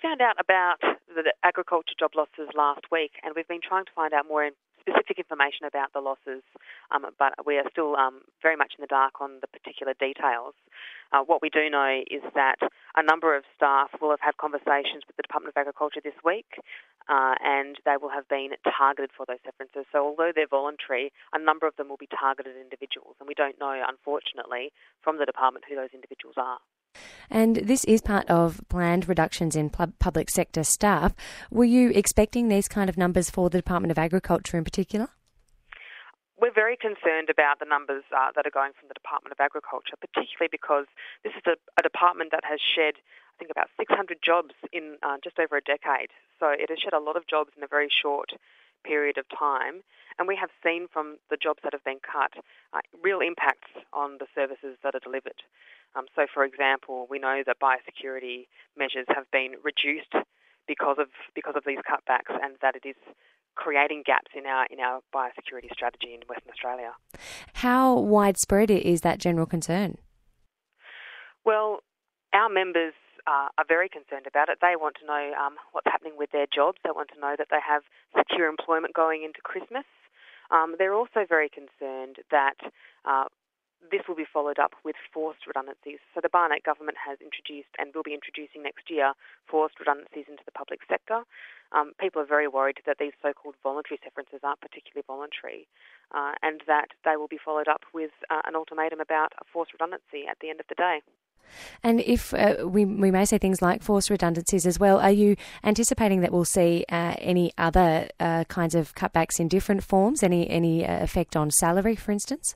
found out about the agriculture job losses last week, and we've been trying to find out more specific information about the losses, but we are still very much in the dark on the particular details. What we do know is that a number of staff will have had conversations with the Department of Agriculture this week, and they will have been targeted for those severances. So although they're voluntary, a number of them will be targeted individuals, and we don't know, unfortunately, from the department who those individuals are. And this is part of planned reductions in public sector staff. Were you expecting these kind of numbers for the Department of Agriculture in particular? We're very concerned about the numbers that are going from the Department of Agriculture, particularly because this is a department that has shed, I think, about 600 jobs in just over a decade. So it has shed a lot of jobs in a very short period of time. And we have seen from the jobs that have been cut real impacts on the services that are delivered. So, for example, we know that biosecurity measures have been reduced because of these cutbacks, and that it is creating gaps in our biosecurity strategy in Western Australia. How widespread is that general concern? Well, our members are very concerned about it. They want to know what's happening with their jobs. They want to know that they have secure employment going into Christmas. They're also very concerned that this will be followed up with forced redundancies. So the Barnett government has introduced and will be introducing next year forced redundancies into the public sector. People are very worried that these so-called voluntary severances aren't particularly voluntary, and that they will be followed up with an ultimatum about a forced redundancy at the end of the day. And if we may say things like forced redundancies as well, are you anticipating that we'll see any other kinds of cutbacks in different forms, any effect on salary, for instance?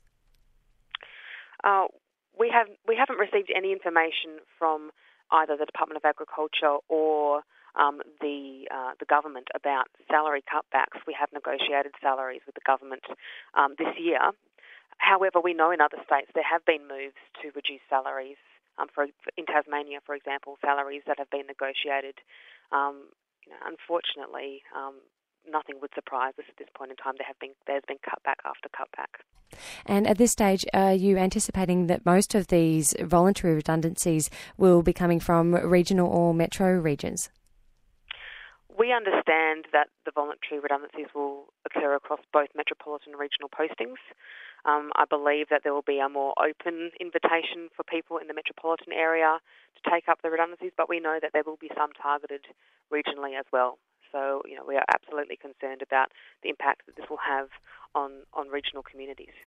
We haven't received any information from either the Department of Agriculture or the government about salary cutbacks. We have negotiated salaries with the government this year. However, we know in other states there have been moves to reduce salaries. In Tasmania, for example, salaries that have been negotiated. Unfortunately, nothing would surprise us at this point in time. There's been cutback after cutback. And at this stage, are you anticipating that most of these voluntary redundancies will be coming from regional or metro regions? We understand that the voluntary redundancies will occur across both metropolitan and regional postings. I believe that there will be a more open invitation for people in the metropolitan area to take up the redundancies, but we know that there will be some targeted regionally as well. So, we are absolutely concerned about the impact that this will have on regional communities.